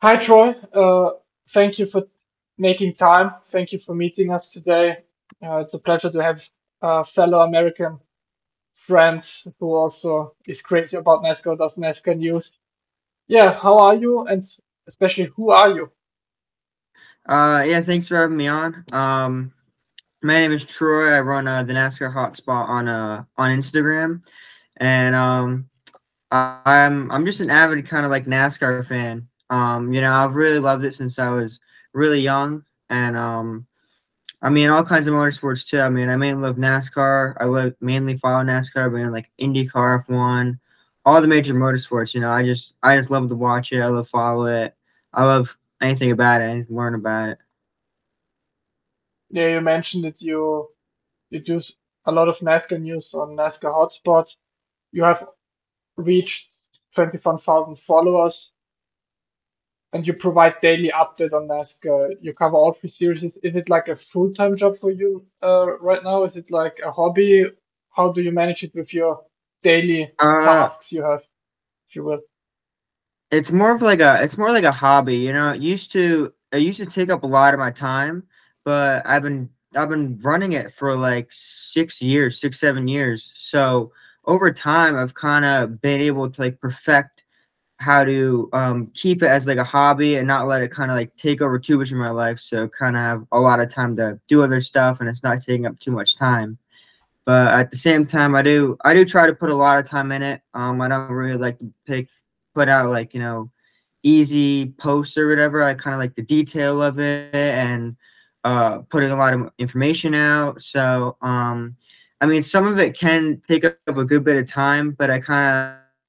Hi, Troy. Thank you for making time. Thank you for meeting us today. It's a pleasure to have a fellow American friends who also is crazy about NASCAR, does NASCAR news. Yeah, how are you? And especially, who are you? Yeah, thanks for having me on. My name is Troy. I run the NASCAR Hotspot on Instagram, and I'm just an avid kind of like NASCAR fan. I've really loved it since I was really young, and I mean all kinds of motorsports too. I mean, I mainly love NASCAR. I love mainly follow NASCAR, but like IndyCar, F1, all the major motorsports. I just love to watch it. I love follow it. I love anything about it. Anything learn about it. Yeah, you mentioned that you do a lot of NASCAR news on NASCAR Hotspot. You have reached 21,000 followers. And you provide daily update on NASCAR. You cover all three series. Is it like a full-time job for you right now? Is it like a hobby? How do you manage it with your daily Uh, tasks you have, if you will? it's more like a hobby, it used to take up a lot of my time, but I've been running it for like 6 years, 6, 7 years. So over time I've kind of been able to like perfect how to keep it as like a hobby and not let it kind of like take over too much of my life. So kind of have a lot of time to do other stuff and it's not taking up too much time. But at the same time, I do try to put a lot of time in it. I don't really like to put out like easy posts or whatever. I kind of like the detail of it and putting a lot of information out. So I mean, some of it can take up a good bit of time, but I kind of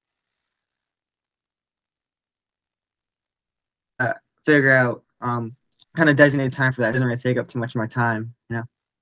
figure out kind of designated time for that. It doesn't really take up too much of my time.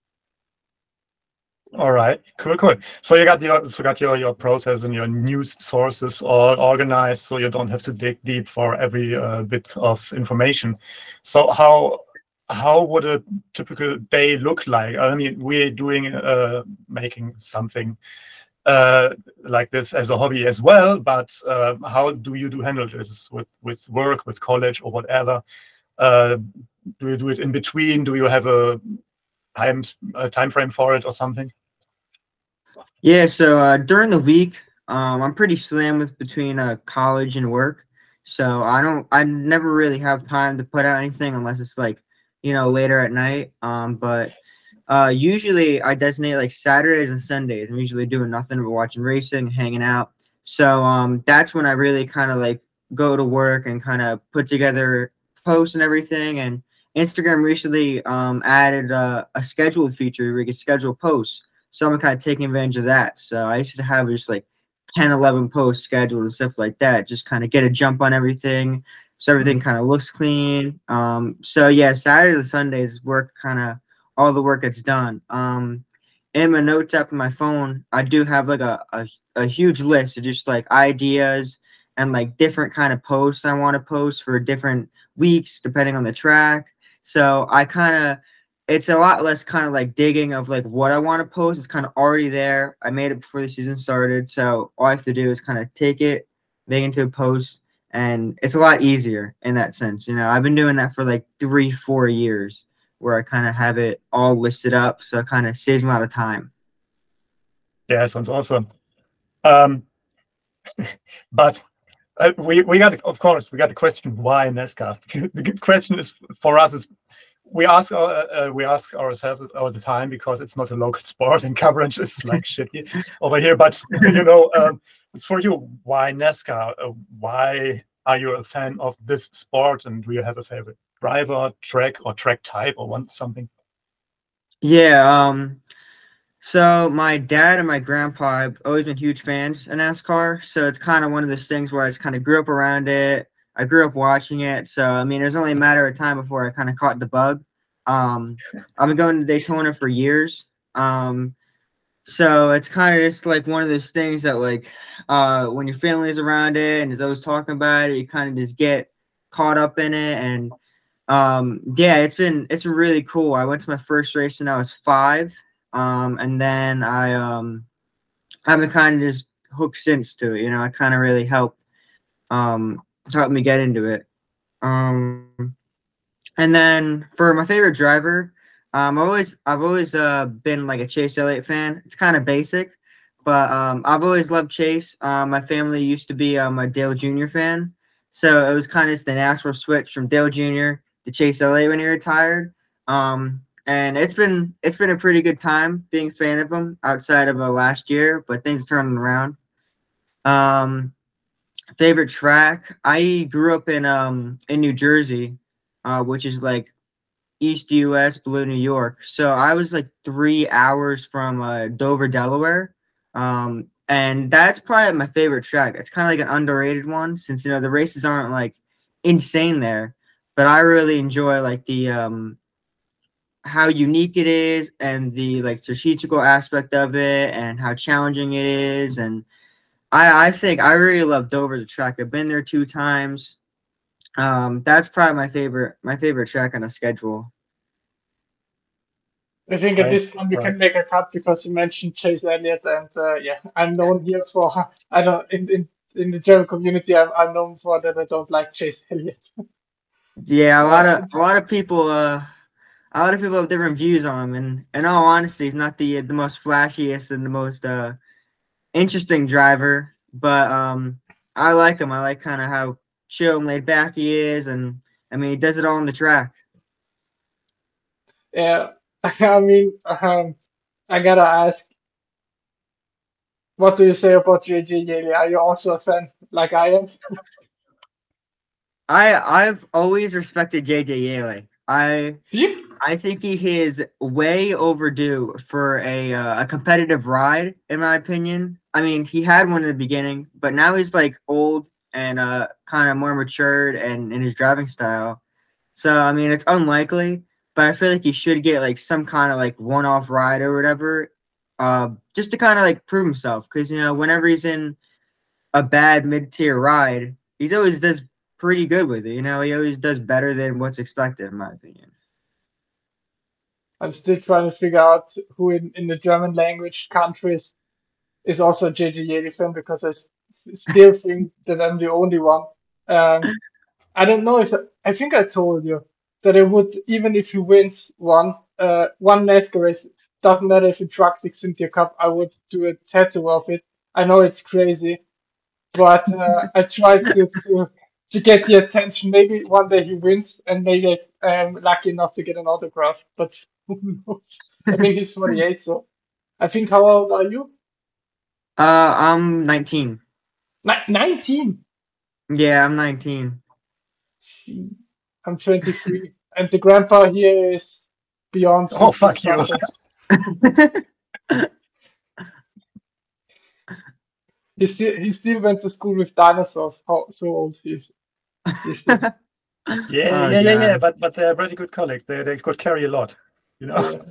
All right, cool. So you got your process and your news sources all organized, so you don't have to dig deep for every bit of information. So how would a typical day look like? I mean, we're doing making something uh, like this as a hobby as well, but how do you do handle this with work, with college, or whatever? Uh, do you do it in between? Do you have a time frame for it or something? Yeah, so during the week, I'm pretty slammed with between college and work. So I never really have time to put out anything unless it's like, later at night. But usually I designate like Saturdays and Sundays. I'm usually doing nothing but watching racing, hanging out. So that's when I really kind of like go to work and kind of put together posts and everything. And Instagram recently added a scheduled feature where you can schedule posts. So I'm kind of taking advantage of that. So I used to have just like 10, 11 posts scheduled and stuff like that. Just kind of get a jump on everything. So everything Mhm. kind of looks clean. So yeah, Saturdays and Sundays work kind of all the work gets done. In my notes app on my phone, I do have like a huge list of just like ideas and like different kind of posts I want to post for different weeks depending on the track. So I kind of it's a lot less kind of like digging of like what I want to post. It's kind of already there. I made it before the season started, so all I have to do is kind of take it, make it into a post, and it's a lot easier in that sense. I've been doing that for like 3, 4 years where I kind of have it all listed up, so it kind of saves me a lot of time. Yeah, sounds awesome. Um, but we got, of course, we got the question why NASCAR. The good question is for us is we ask ourselves all the time because it's not a local sport and coverage is like shitty over here. But it's for you. Why NASCAR? Why are you a fan of this sport? And do you have a favorite driver, track, or track type, or one something? Yeah. So my dad and my grandpa have always been huge fans of NASCAR. So it's kind of one of those things where I just kind of grew up around it. I grew up watching it. So I mean, it was only a matter of time before I kind of caught the bug. Um, I've been going to Daytona for years. So it's kind of just like one of those things that like when your family is around it and is always talking about it, you kind of just get caught up in it. And yeah, it's been really cool. I went to my first race when I was 5. And then I've been kind of just hooked since to it. I kind of really helped me get into it. And then for my favorite driver, I've always been like a Chase Elliott fan. It's kind of basic, but I've always loved Chase. My family used to be a Dale Jr. fan, so it was kind of just the natural switch from Dale Jr. to Chase Elliott when he retired. And it's been a pretty good time being a fan of him outside of last year, but things are turning around. Um, Favorite track? I grew up in New Jersey, which is like East US, below New York. So I was like 3 hours from Dover, Delaware. And that's probably my favorite track. It's kind of like an underrated one since the races aren't like insane there, but I really enjoy like the how unique it is and the like strategical aspect of it and how challenging it is. And I think I really love Dover the track. I've been there 2 times. That's probably my favorite track on the schedule. I think at Right, this point we right. can make a cut because you mentioned Chase Elliott, and yeah, I'm known here for I don't in the German community. I'm known for that I don't like Chase Elliott. Yeah, a lot of Uh, a lot of people have different views on him, and in all honesty, he's not the most flashiest and the most interesting driver, but I like him. I like kind of how chill and laid back he is, and I mean he does it all on the track. yeah, I mean, I gotta ask, what do you say about JJ Yeley? Are you also a fan like I am? I've always respected JJ Yeley. See? I think he is way overdue for a competitive ride, in my opinion. I mean, he had one in the beginning, but now he's like old and kind of more matured and in his driving style. So I mean, it's unlikely, but I feel like he should get like some kind of like one-off ride or whatever, just to kind of like prove himself. Because whenever he's in a bad mid-tier ride, he's always does pretty good with it. He always does better than what's expected, in my opinion. I'm still trying to figure out who in the German language countries is also a JJ Yeley fan because still think that I'm the only one. Um, I don't know if I think I told you that I would even if he wins one NASCAR race, doesn't matter if it trucks Xfinity Cup, I would do a tattoo of it. I know it's crazy, but I tried to get the attention. Maybe one day he wins, and maybe I'm lucky enough to get an autograph. But who knows? I think he's 48, so I think how old are you? I'm 19. 19. Yeah, I'm 19. I'm 23, and the grandpa here is beyond Oh, 50 or fuck you. something. He still went to school with dinosaurs. How so old he's still. Yeah, Oh yeah, yeah, yeah. God. But they're pretty good colleagues. They could carry a lot, you know. Yeah.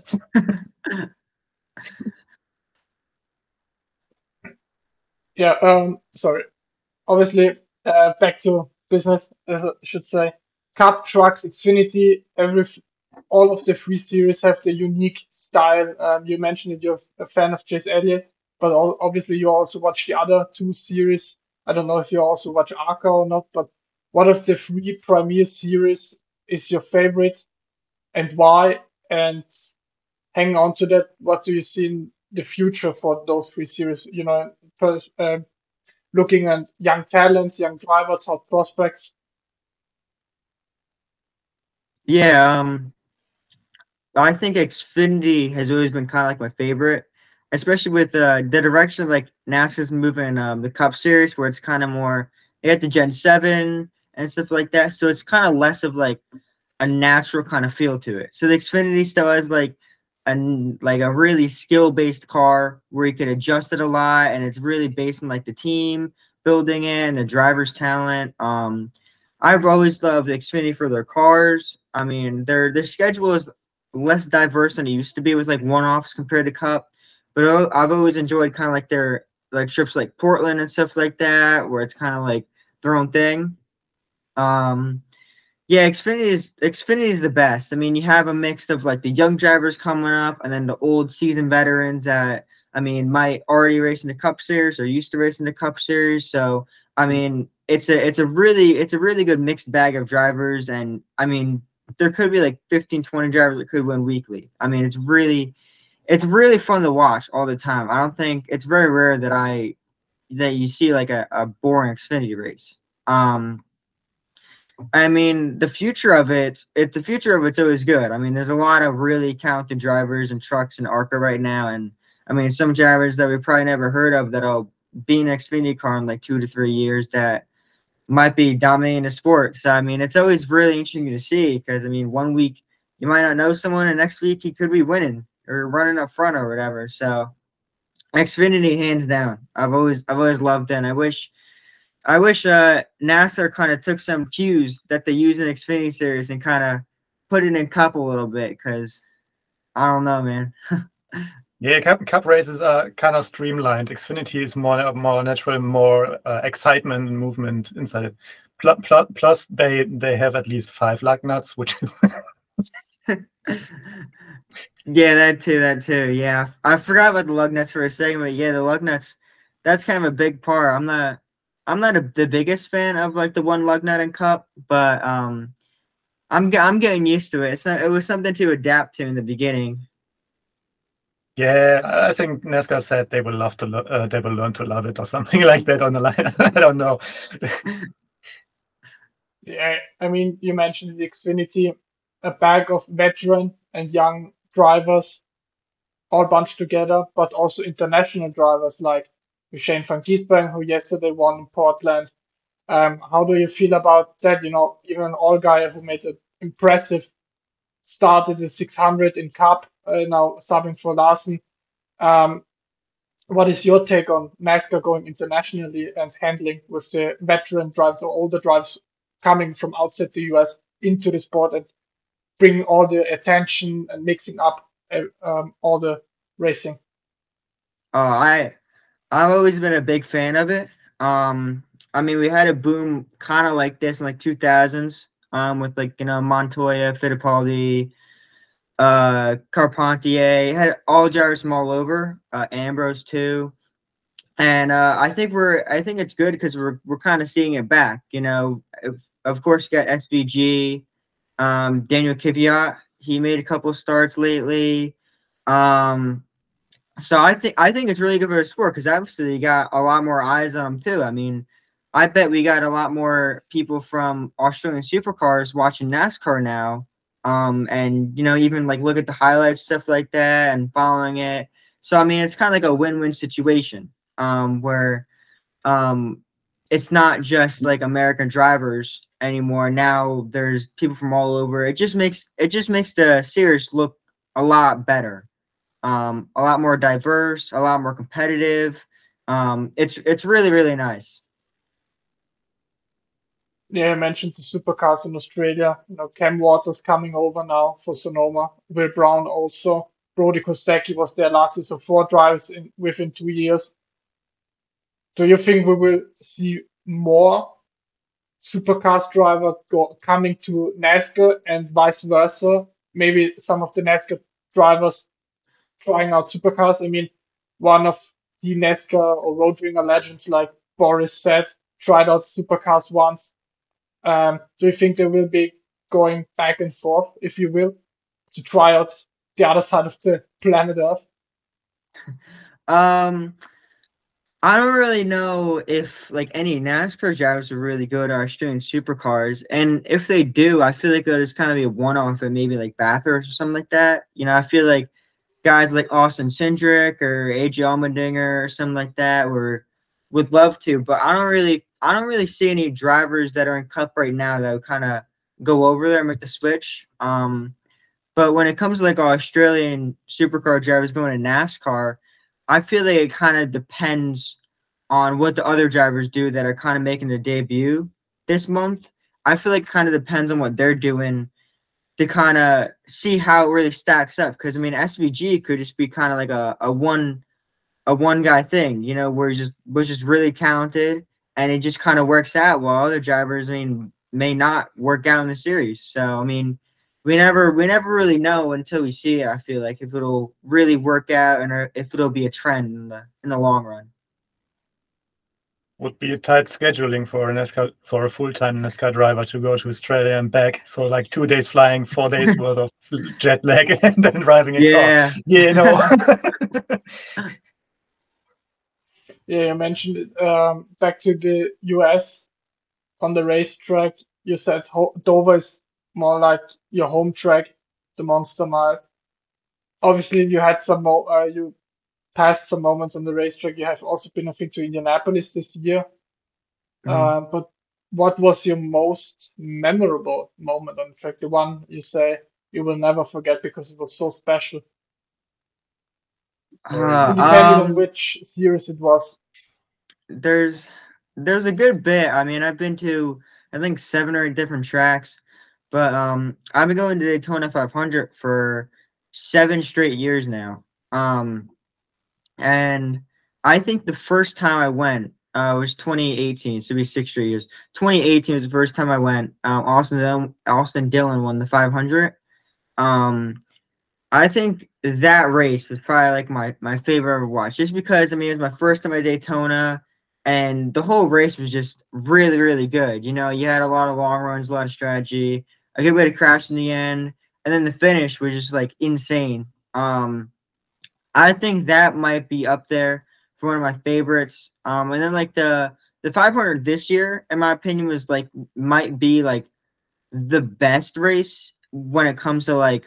Yeah. Sorry. Obviously, back to business. I should say, Cup Trucks, Xfinity, all of the three series have their unique style. You mentioned that you're a fan of Chase Elliott, but obviously you also watch the other two series. I don't know if you also watch ARCA or not, but what of the three premier series is your favorite and why? And hanging on to that, what do you see in the future for those three series? First, looking at young talents, young drivers, hot prospects. Yeah, I think Xfinity has always been kind of like my favorite, especially with the direction like NASA's moving the Cup Series, where it's kind of more you got the Gen 7 and stuff like that. So it's kind of less of like a natural kind of feel to it. So the Xfinity still has like a really skill based car where you can adjust it a lot, and it's really based on like the team building it and the driver's talent. I've always loved Xfinity for their cars. I mean, their schedule is less diverse than it used to be with like one offs compared to Cup, but I've always enjoyed kind of like their like trips like Portland and stuff like that, where it's kind of like their own thing. Um, yeah, Xfinity is the best. I mean, you have a mix of like the young drivers coming up, and then the old seasoned veterans that I mean might already race in the Cup Series or used to race in the Cup Series. So I mean, it's a really good mixed bag of drivers, and I mean there could be like 15, 20 drivers that could win weekly. I mean it's really fun to watch all the time. I don't think it's very rare that you see like a boring Xfinity race. I mean the future of it's always good. I mean there's a lot of really talented drivers and trucks in ARCA right now, and I mean some drivers that we probably never heard of that'll be in Xfinity car in like 2 to 3 years that might be dominating the sport. So I mean, it's always really interesting to see because I mean, one week you might not know someone, and next week he could be winning or running up front or whatever. So Xfinity, hands down. I've always loved it. And I wish NASCAR kind of took some cues that they use in Xfinity series and kind of put it in Cup a little bit because I don't know, man. Yeah, cup races are kind of streamlined. Xfinity is more natural, more excitement and movement inside it. Plus, they have at least 5 lug nuts, which is Yeah, that too. Yeah, I forgot about the lug nuts for a second, but yeah, the lug nuts, that's kind of a big part. I'm not the biggest fan of like the one lug nut in Cup, but I'm getting used to it. So it was something to adapt to in the beginning. yeah. I think NASCAR said they will they will learn to love it or something like that on the line. I don't know. Yeah, I mean, you mentioned the Xfinity, a bag of veteran and young drivers all bunched together, but also international drivers like Shane van Gisbergen, who yesterday won in Portland. How do you feel about that? You know, even an all guy who made an impressive start at the 600 in Cup, now subbing for Larson. Um, what is your take on NASCAR going internationally and handling with the veteran drivers or older drivers coming from outside the US into the sport and bringing all the attention and mixing up all the racing? I've always been a big fan of it. I mean, we had a boom kind of like this in like 2000s, with like Montoya, Fittipaldi, Carpentier, had all drivers from all over, Ambrose too. And I think it's good because we're kind of seeing it back. Of course, you got SVG, Daniel Kvyat. He made a couple of starts lately. So I think it's really good for the sport because obviously you got a lot more eyes on them too. I mean, I bet we got a lot more people from Australian supercars watching NASCAR now. And even like look at the highlights, stuff like that, and following it. So I mean, it's kind of like a win-win situation, where it's not just like American drivers anymore. Now there's people from all over. It just makes the series look a lot better, a lot more diverse, a lot more competitive. It's really really nice. Yeah, I mentioned the supercars in Australia. You know, Cam Waters coming over now for Sonoma. Will Brown also. Brody Kostecki was there last year, so 4 drives within 2 years. Do you think we will see more supercars driver coming to NASCAR and vice versa? Maybe some of the NASCAR drivers trying out supercars. I mean, one of the NASCAR or Road Ringer legends, like Boris said, tried out supercars once. Do you think they will be going back and forth, if you will, to try out the other side of the planet Earth? Um, I don't really know if like any NASCAR drivers are really good at Australian supercars, and if they do, I feel like it'll just kind of be a one-off at maybe like Bathurst or something like that. I feel like guys like Austin Cindric or AJ Allmendinger or something like that would love to, but I don't really see any drivers that are in Cup right now that would kind of go over there and make the switch. But when it comes to like Australian supercar drivers going to NASCAR, I feel like it kind of depends on what the other drivers do that are kind of making their debut this month. I feel like it kind of depends on what they're doing to kind of see how it really stacks up. Because I mean, SVG could just be kind of like a one guy thing, where he just was just really talented and it just kind of works out. While other drivers, I mean, may not work out in the series. So I mean, we never really know until we see it. I feel like if it'll really work out and if it'll be a trend in the long run. would be a tight scheduling for a NASCAR, for a full-time NASCAR driver to go to Australia and back. So like 2 days flying, 4 days worth of jet lag, and then driving a car. Yeah. You know. Yeah, you mentioned it. Back to the US on the racetrack, you said Dover is more like your home track, the Monster Mile. Obviously, you had you passed some moments on the racetrack. You have also been, I think, to Indianapolis this year. But what was your most memorable moment on the track? The one you say you will never forget because it was so special. Depending on which series it was. There's a good bit. I mean, I've been to I think 7 or 8 different tracks, but I've been going to Daytona 500 for 7 straight years now. And I think the first time I went was 2018, so it'd be 6 straight years. 2018 was the first time I went. Austin Dillon won the 500. I think that race was probably like my favorite ever watched, just because I mean it was my first time at Daytona, and the whole race was just really really good. You know, you had a lot of long runs, a lot of strategy, a good way to crash in the end, and then the finish was just like insane. I think that might be up there for one of my favorites. And then like the 500 this year, in my opinion, was like might be like the best race when it comes to like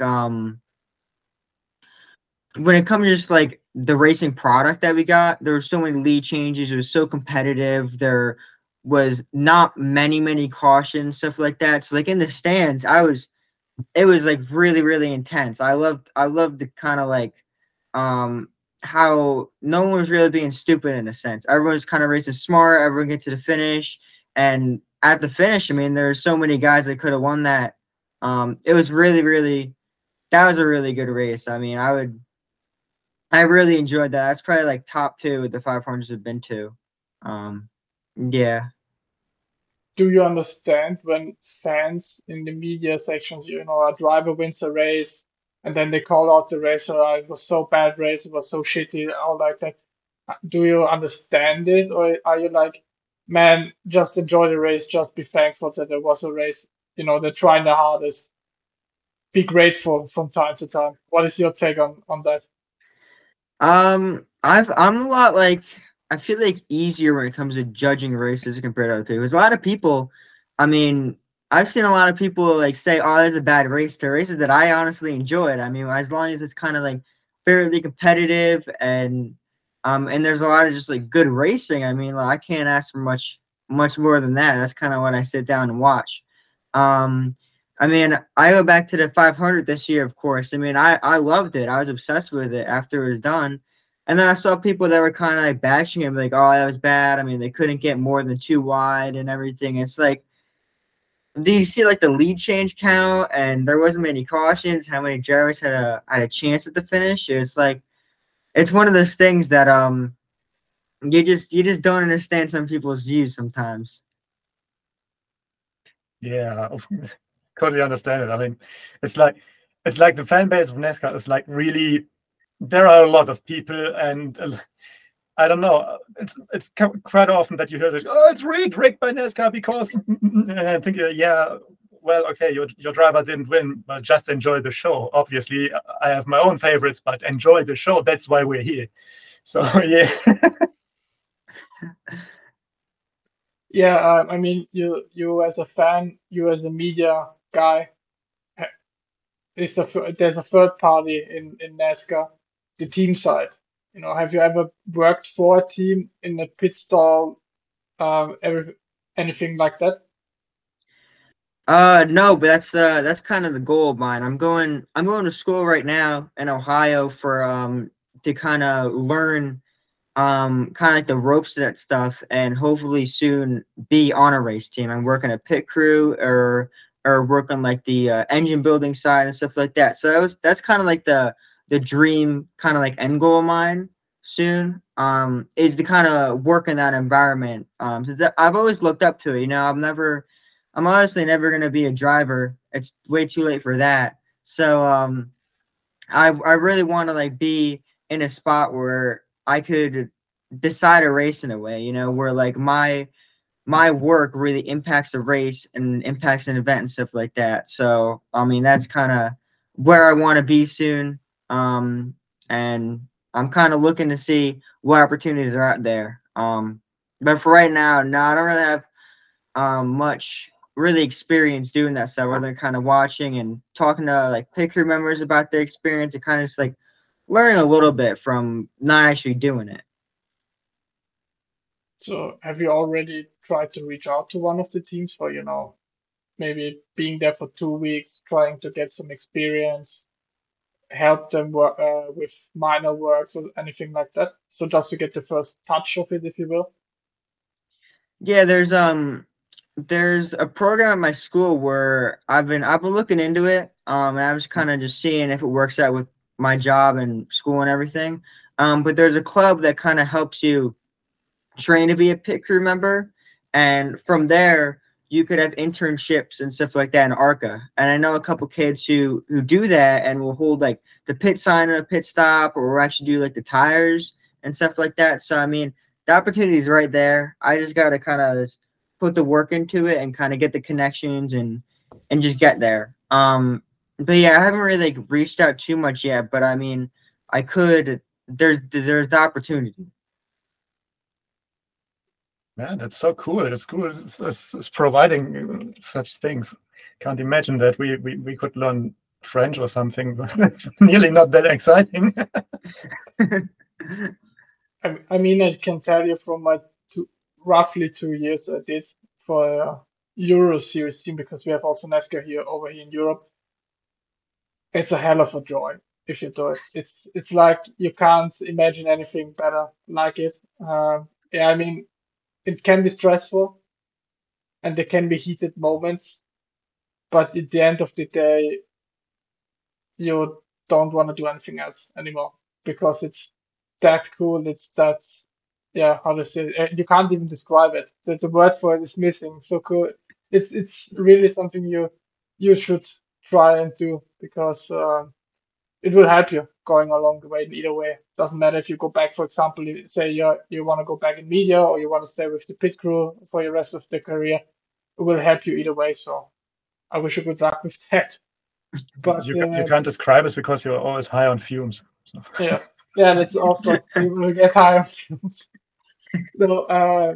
when it comes to just like the racing product that we got. There were so many lead changes. It was so competitive. There was not many cautions, stuff like that. So like in the stands, it was like really really intense. I loved the kind of like um how no one was really being stupid in a sense. Everyone's kind of racing smart. Everyone gets to the finish, and at the finish, I mean, there's so many guys that could have won that. It was really really that was a really good race. I mean, I really enjoyed that. That's probably like top two the 500s have been to. Yeah. Do you understand when fans in the media sections, a driver wins a race and then they call out the racer, it was so bad race, it was so shitty, all like that. Do you understand it, or are you like, man, just enjoy the race, just be thankful that there was a race, they're trying their hardest, be grateful from time to time. What is your take on that? I'm a lot like I feel like easier when it comes to judging races compared to other people. Because a lot of people, I mean, I've seen a lot of people like say, "Oh, that's a bad race." To races that I honestly enjoyed. I mean, as long as it's kind of like fairly competitive and there's a lot of just like good racing. I mean, like, I can't ask for much more than that. That's kind of what I sit down and watch. Um, I mean, I go back to the 500 this year, of course. I mean, I loved it. I was obsessed with it after it was done. And then I saw people that were kind of like bashing him, like, "Oh, that was bad." I mean, they couldn't get more than 2 wide and everything. It's like, do you see like the lead change count? And there wasn't many cautions. How many drivers had a chance at the finish? It's like it's one of those things that you just don't understand some people's views sometimes. Yeah, totally understand it. I mean, it's like the fan base of NASCAR is like really. There are a lot of people, and I don't know. It's quite often that you hear that, oh, it's rigged by NASCAR because and I think yeah, well, okay, your driver didn't win, but just enjoy the show. Obviously, I have my own favorites, but enjoy the show. That's why we're here. So yeah. Yeah, I mean, you as a fan, you as a media guy, there's a third party in NASCAR, the team side. Have you ever worked for a team in a pit stall, anything like that? No, but that's kind of the goal of mine. I'm going to school right now in Ohio for to kind of learn kind of like the ropes to that stuff, and hopefully soon be on a race team. I'm working a pit crew or work on like the engine building side and stuff like that. So that's kind of like the dream kind of like end goal of mine soon. Is to kind of work in that environment. Since I've always looked up to it. I'm honestly never gonna be a driver. It's way too late for that. So I really want to like be in a spot where I could decide a race in a way, you know, where like my work really impacts the race and impacts an event and stuff like that. So I mean that's kind of where I want to be soon. And I'm kind of looking to see what opportunities are out there. But for right now, no, I don't really have much really experience doing that stuff other than kind of watching and talking to like pit crew members about their experience and kind of just like learning a little bit from not actually doing it. So have you already tried to reach out to one of the teams for, maybe being there for 2 weeks, trying to get some experience, help them with minor works or anything like that? So just to get the first touch of it, if you will. Yeah, there's a program at my school where I've been looking into it. And I was kind of just seeing if it works out with my job and school and everything. But there's a club that kind of helps you train to be a pit crew member, and from there you could have internships and stuff like that in ARCA. And I know a couple kids who do that and will hold like the pit sign at a pit stop, or will actually do like the tires and stuff like that. So I mean, the opportunity is right there. I just got to kind of put the work into it and kind of get the connections and just get there. But yeah, I haven't really like reached out too much yet, but I mean, I could. There's the opportunity. Man, that's so cool. It's cool. It's providing such things. Can't imagine that we could learn French or something, but it's nearly not that exciting. I mean, I can tell you from my roughly 2 years I did for Euro Series team, because we have also NASCAR over here in Europe. It's a hell of a joy if you do it. It's like you can't imagine anything better like it. Yeah, I mean, it can be stressful and there can be heated moments, but at the end of the day, you don't want to do anything else anymore because it's that cool. It's that, yeah, how to say it? You can't even describe it. The word for it is missing. So cool. It's really something you should try and do, because it will help you going along the way in either way. Doesn't matter if you go back, for example, say you want to go back in media or you want to stay with the pit crew for your rest of the career. It will help you either way. So I wish you good luck with that. But you can't describe it because you're always high on fumes. So. yeah, that's also people will get high on fumes. So,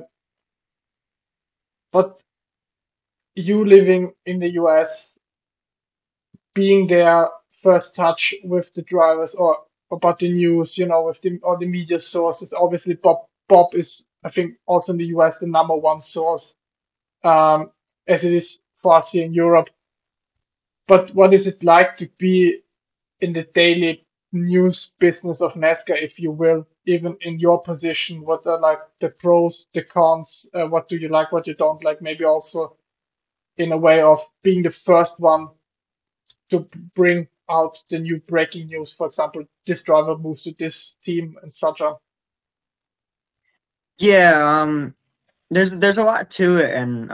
but you living in the US, being there, first touch with the drivers or about the news, with all the media sources. Obviously, Bob is, I think, also in the US the number one source, as it is for us here in Europe. But what is it like to be in the daily news business of NASCAR, if you will, even in your position? What are like the pros, the cons? What do you like, what you don't like? Maybe also in a way of being the first one to bring out the new breaking news. For example, this driver moves to this team and such on. Yeah, there's a lot to it, and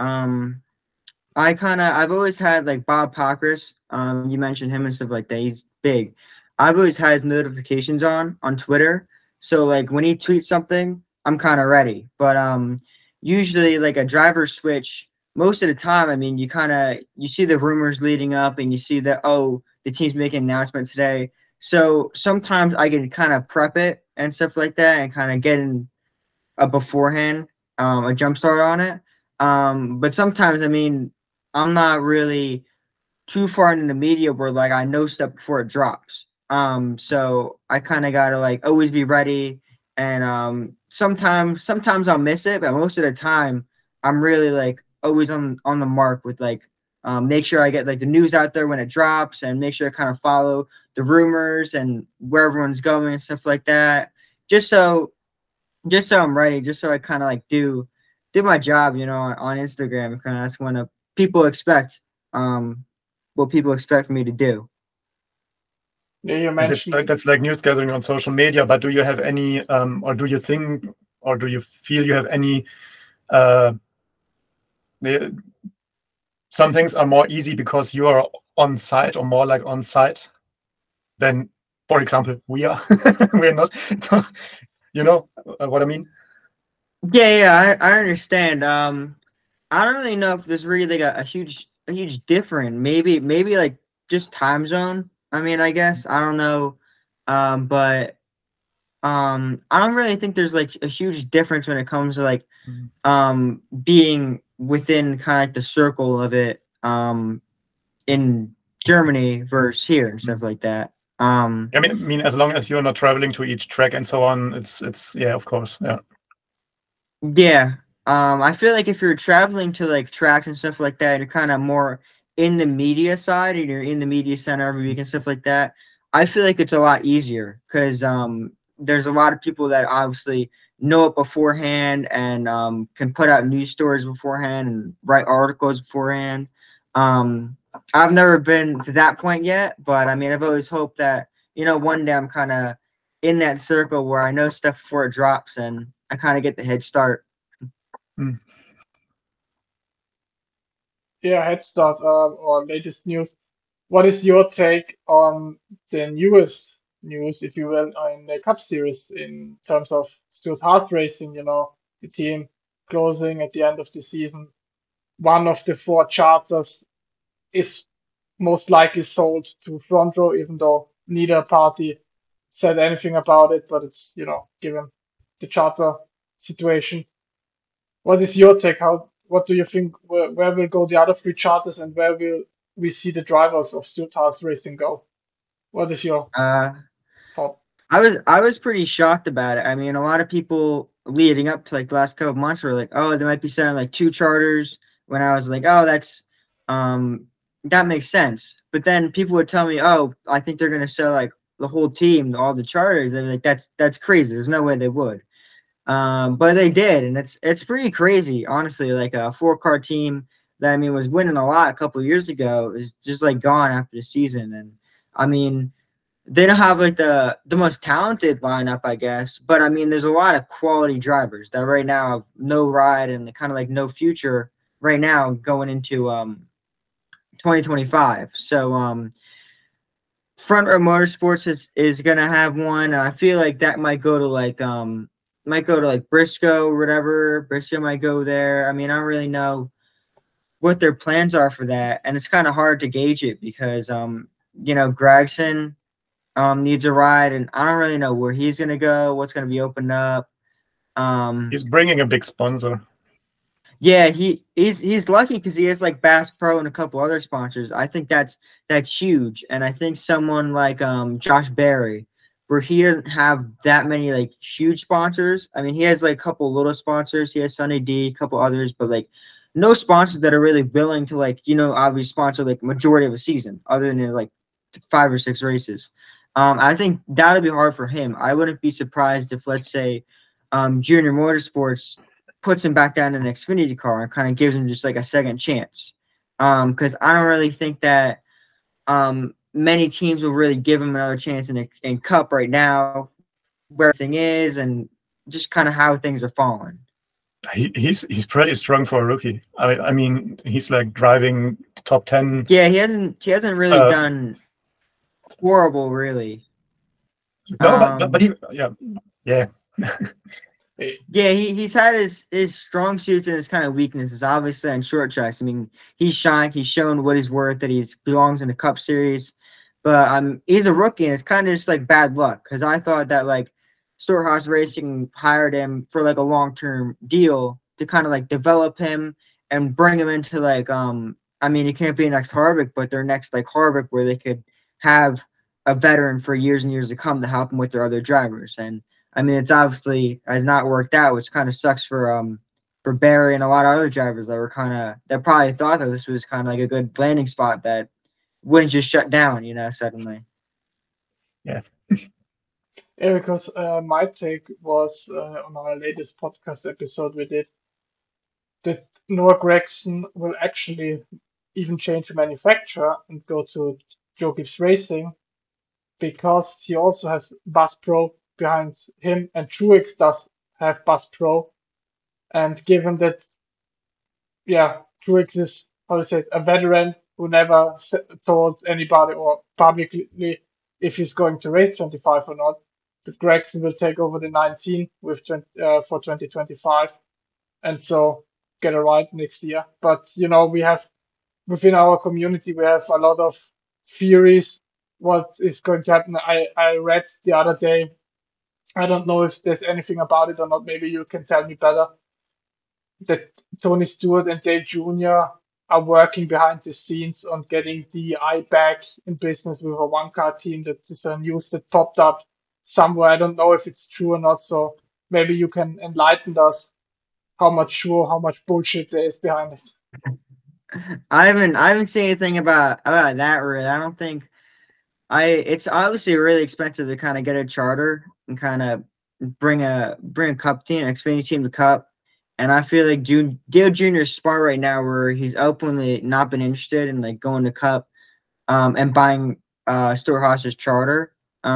I've always had like Bob Pockrass. You mentioned him and stuff like that. He's big. I've always had his notifications on Twitter, so like when he tweets something, I'm kind of ready. But usually like a driver switch, most of the time, I mean, you see the rumors leading up, and you see that, oh, the team's making an announcement today. So sometimes I can kind of prep it and stuff like that, and kind of get in beforehand, a jump start on it. But sometimes, I mean, I'm not really too far into the media where like I know stuff before it drops. So I kind of gotta like always be ready. And sometimes I'll miss it, but most of the time I'm really like always on the mark with like make sure I get like the news out there when it drops, and make sure I kind of follow the rumors and where everyone's going and stuff like that. Just so just so I'm ready, just so I kind of like do my job, on Instagram. Kind of that's when people expect um what people expect me to do. Yeah, you And that's mentioned. like news gathering on social media. But do you have any, or do you think, or do you feel you have any? Some things are more easy because you are on site, or more like on site than, for example, we are. We're not. You know what I mean? Yeah, I understand. I don't really know if there's really like a huge difference. Maybe like just time zone. I mean, I guess I don't know. But I don't really think there's like a huge difference when it comes to like Mm. being within kind of like the circle of it in Germany versus here and stuff Mm. like that. I mean, as long as you're not traveling to each track and so on, it's yeah, of course, yeah. Yeah. I feel like if you're traveling to like tracks and stuff like that, you're kind of more in the media side and you're in the media center every week and stuff like that. I feel like it's a lot easier because there's a lot of people that obviously know it beforehand and can put out news stories beforehand and write articles beforehand. Um, I've never been to that point yet, but I mean, I've always hoped that, one day I'm kind of in that circle where I know stuff before it drops and I kind of get the head start. Mm. Yeah, head start or latest news. What is your take on the newest news, if you will, in the Cup Series in terms of Stuart Haas Racing? The team closing at the end of the season. One of the four charters is most likely sold to Front Row, even though neither party said anything about it. But it's, given the charter situation. What is your take? What do you think? Where will go the other three charters, and where will we see the drivers of Stuart Haas Racing go? What is your Uh, thought? I was pretty shocked about it. I mean, a lot of people leading up to like the last couple of months were like, "Oh, they might be selling like two charters." When I was like, "Oh, um that makes sense." But then people would tell me, "Oh, I think they're gonna sell like the whole team, all the charters." And like, that's crazy. There's no way they would. But they did, and it's pretty crazy, honestly. Like a four-car team that I mean was winning a lot a couple of years ago is just like gone after the season, and I mean they don't have like the most talented lineup, I guess. But I mean, there's a lot of quality drivers that right now have no ride and kind of like no future right now going into 2025. So Front Row Motorsports is gonna have one. I feel like that might go to like Briscoe or whatever. Briscoe might go there. I mean, I don't really know what their plans are for that, and it's kind of hard to gauge it because Gregson needs a ride, and I don't really know where he's gonna go, what's gonna be opened up. He's bringing a big sponsor. Yeah, he's lucky because he has like Bass Pro and a couple other sponsors. I think that's huge, and I think someone like Josh Berry, where he doesn't have that many like huge sponsors. I mean, he has like a couple little sponsors. He has Sunny D, a couple others, but like no sponsors that are really willing to like obviously sponsor like majority of a season, other than like 5 or 6 races. I think that'll be hard for him. I wouldn't be surprised if, let's say, Junior Motorsports puts him back down in an Xfinity car and kind of gives him just like a second chance. Because I don't really think that many teams will really give him another chance in Cup right now, where everything is, and just kind of how things are falling. He's pretty strong for a rookie. I mean, he's like driving top 10. Yeah, he hasn't really Uh, done horrible, really. no, but Um, he yeah. Yeah, he's had his strong suits and his kind of weaknesses, obviously on short tracks. I mean, he's shined, he's shown what he's worth, that he belongs in the Cup Series. But he's a rookie, and it's kind of just like bad luck because I thought that like Storehouse Racing hired him for like a long-term deal to kind of like develop him and bring him into like I mean, he can't be next Harvick, but their next like Harvick where they could have a veteran for years and years to come to help them with their other drivers. And I mean, it's obviously has not worked out, which kind of sucks for Barry and a lot of other drivers that probably thought that this was kind of like a good landing spot that wouldn't just shut down, suddenly. Yeah. Yeah, because my take was on our latest podcast episode we did that Noah Gregson will actually even change the manufacturer and go to Joe Gibbs Racing because he also has Bass Pro behind him, and Truex does have Bass Pro. And given that, yeah, Truex is, how to say it, a veteran who never told anybody or publicly if he's going to race 25 or not, that Gregson will take over the 19 with for 2025, and so get a ride next year. But we have within our community we have a lot of theories what is going to happen. I read the other day. I don't know if there's anything about it or not. Maybe you can tell me better. That Tony Stewart and Dale Jr. are working behind the scenes on getting DEI back in business with a one-car team. That is a news that popped up somewhere. I don't know if it's true or not. So maybe you can enlighten us how much bullshit there is behind it. I haven't seen anything about that really. I don't think it's obviously really expensive to kind of get a charter and kind of bring a cup team, Xfinity team to cup. And I feel like Dale Jr. is smart right now where he's openly not been interested in like going to cup and buying Stewart-Haas's charter.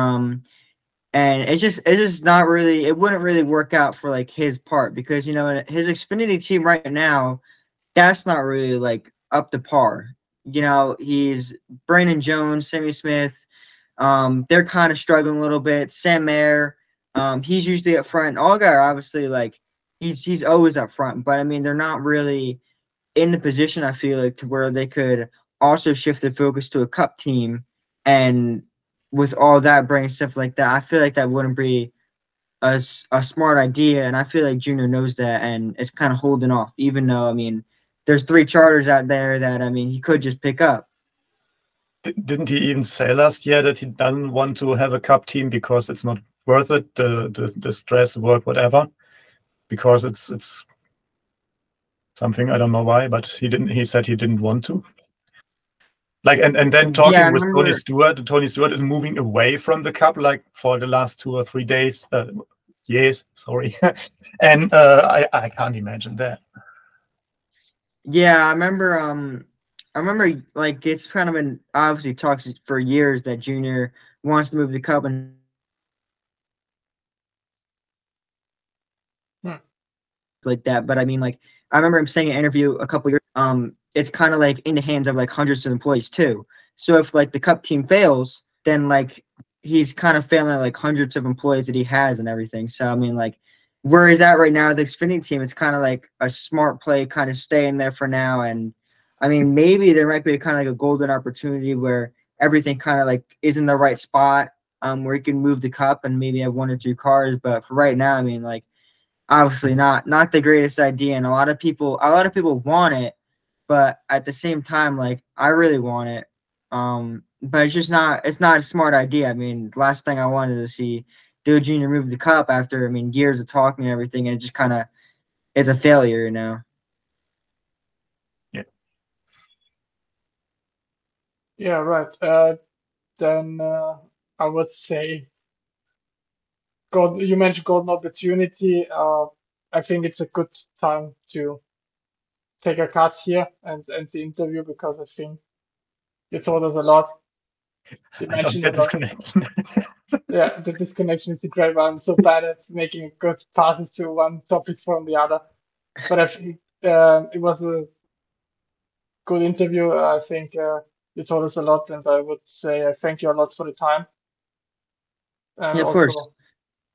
And it's just not really, it wouldn't really work out for like his part because his Xfinity team right now, that's not really like up to par. He's Brandon Jones, Sammy Smith. They're kind of struggling a little bit. Sam Mayer, he's usually up front. Allgaier, obviously, like he's always up front, but I mean they're not really in the position I feel like to where they could also shift the focus to a cup team, and with all that bringing stuff like that, I feel like that wouldn't be a smart idea, and I feel like Junior knows that and is kind of holding off, even though I mean there's 3 charters out there that I mean he could just pick up. Didn't he even say last year that he doesn't want to have a cup team because it's not worth it, the stress, work, whatever, because it's something I don't know why, but he said he didn't want to. Like and then talking with Tony Stewart is moving away from the cup like for the last 2 or 3 days, years, sorry, and I can't imagine that. Yeah, I remember like it's kind of been obviously talks for years that Junior wants to move the cup and like that. But I mean, like I remember him saying in an interview a couple years. It's kind of like in the hands of like hundreds of employees too. So if like the cup team fails, then like he's kind of failing like hundreds of employees that he has and everything. So I mean, like where he's at right now, the Xfinity team, it's kind of like a smart play, kind of staying there for now. And I mean, maybe there might be kind of like a golden opportunity where everything kind of like is in the right spot, where he can move the cup and maybe have 1 or 2 cars. But for right now, I mean, like obviously not the greatest idea, and a lot of people want it, but at the same time, like I really want it. But it's not a smart idea. I mean, last thing I wanted to see Dale Jr. move the cup after I mean years of talking and everything, and it just kind of is a failure, Yeah. Yeah, right. Then I would say, you mentioned golden opportunity. I think it's a good time to take a cut here and end the interview because I think you told us a lot. You I don't mentioned get a this lot. connection. Yeah, the disconnection is a great one. I'm so bad at making good passes to one topic from the other. But I think it was a good interview. I think you told us a lot, and I would say I thank you a lot for the time. And Yeah, of course. also